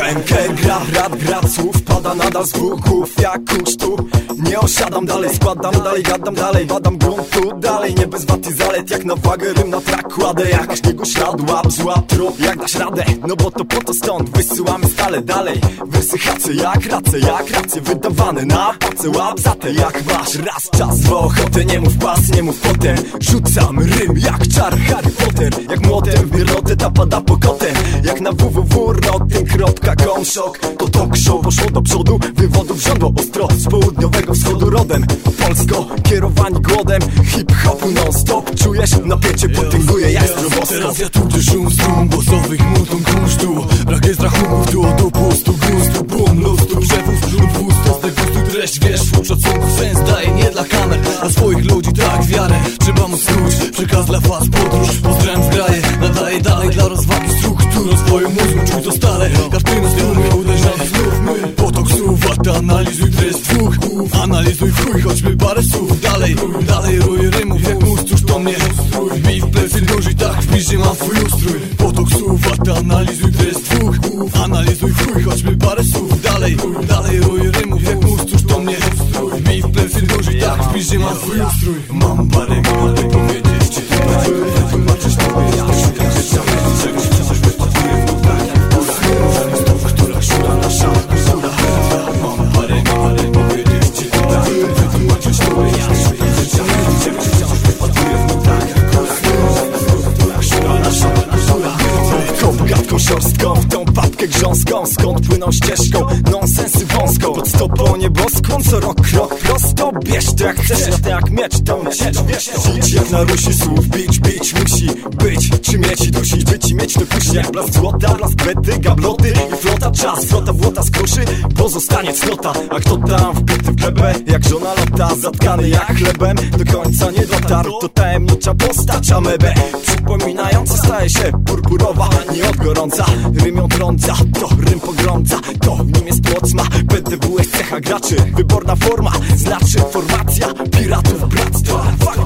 MK gra, rap gra, słów pada nadal z buchów jak kurz tu. Nie osiadam dalej, składam dalej, gadam dalej, badam gruntu dalej. Nie bez wad i zalet, jak na wagę rym na trak kładę. Jak na śniegu ślad, łap, złap, trop, jak dasz radę. No bo to po to stąd wysyłamy stale dalej. Wersy hace jak racje wydawane na pace. Łap za te jak masz raz czas w ochotę. Nie mów pas, nie mów potem. Rzucam rym jak czar Harry Potter. Jak młotem w birlotę ta pada pokotem. Jak na www.rotin.com szok. To talk show poszło do przodu. Wywodów żądło ostro z południowego wschodu rodem. Polsko kierowani głodem hip-hopu non-stop. Czujesz napięcie, potęguje jak zdrowostop. Teraz ja tu gdzie szum strum głosowych multum kunsztu. Brak jest rachunków tu od upustu gustu. Bum, lustu, przewóz lub pusto. Z degustu treść, wiesz, w szacunku sens daje nie dla kamer. A swoich ludzi tak wiarę trzeba mu skróć. Przekaz dla was podróż, pozdrawiam zgraję. Nadaję dalej dla rozwagi struktur. Rozwoju mózgu, czuj to stale. Kartyna strumy, uderzamy znów my. Potok słów, a ty analizuj treść dwóch. Analizuj chuj, choćby parę słów. Dalej ruj rymów jak mózg, cóż to mnie wbij w plecy duży, tak w piździe mam twój ustrój. Potok słów, a ty analizuj treść dwóch. Analizuj chuj, choćby parę słów. Dalej ruj rymów jak mózg, cóż to mnie wbij w plecy duży, tak w piździe mam twój ustrój. Mam parę minut, by powiedzieć ci tutaj. Wytłumaczysz tobie, jak szukam życia. Czegoś coś wypatruje w nutach jak w górach. Stów, która szuka nasza góra. Mam parę minut, by powiedzieć ci tutaj. Wytłumaczysz tobie, jak szukam życia. Czegoś coś wypatruje w nutach jak w górach. Stów, która szuka nasza góra. Kop gadką szorstką, w tą papkę grząską. Skąd płyną ścieżką, nonsensy wąską. Pod stopą nieboską, co rok krok prosto. Bierz to jak chcesz, to jak miecz tą ciecz. Bić jak na Rusi słów, bić musi być. Czy mieć i dusić, być i mieć to kusi. Jak blask złota, blask bety, gabloty i flota. Czas, flota błota skruszy, pozostanie cnota. A kto tam wbity w glebę, jak żona lata. Zatkany jak chlebem, do końca nie dotarł. To tajemnicza postać amebę, przypominająca staje się purpurowa, nie od gorąca. Rym ją trąca, to rym pogrąca. To w nim jest mocna, PDW jest cecha graczy. Wyborna forma, znaczy formacja piratów bractwa.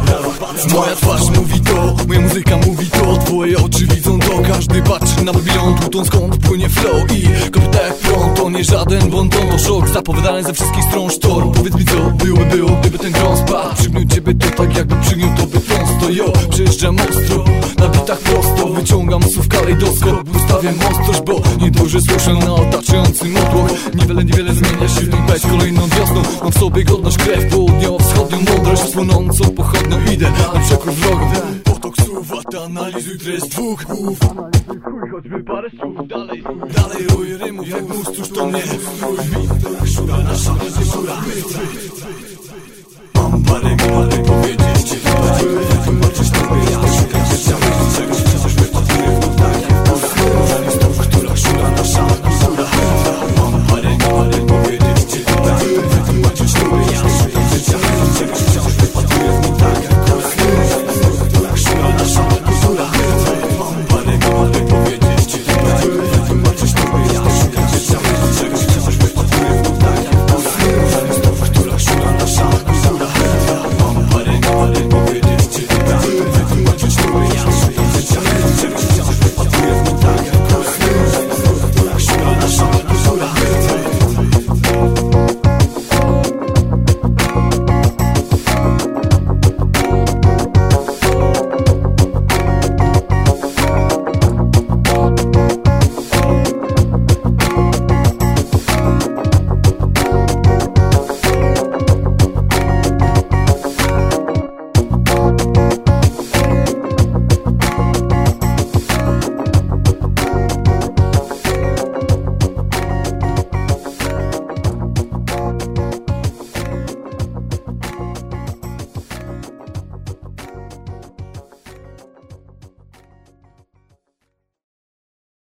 Moja twarz mówi to, moja muzyka mówi to. Twoje oczy widzą to, każdy patrzy na Babylon. Plutą skąd płynie flow i kobieta jak prąd. To nie żaden bonton, to szok zapowiadany ze wszystkich stron sztorm. Powiedz mi co było, gdyby ten grom spadł. Przygniótł ciebie to tak jakby przygniótł to by trąsto. Jo, przejeżdżam ostro, na bitach prosto. Wyciągam słów kalejdoskop, ustawiam ostrość, bo nieduży słyszę na otaczający motłoch. Niewiele zmienia się w nim być kolejną wiosną. Mam w sobie godność, krew południowo-wschodnią mądrość. Płonącą pochodnią idę na przekór wrogom. Potok słów, a ty analizuj treść dwóch. Analizuj chuj, choćby parę słów. Dalej ruj rymów jak mózg, cóż to mnie szura nasza góra. Mam parę minut, by powiedzieć ci tutaj. Wytłumaczysz tobie, jak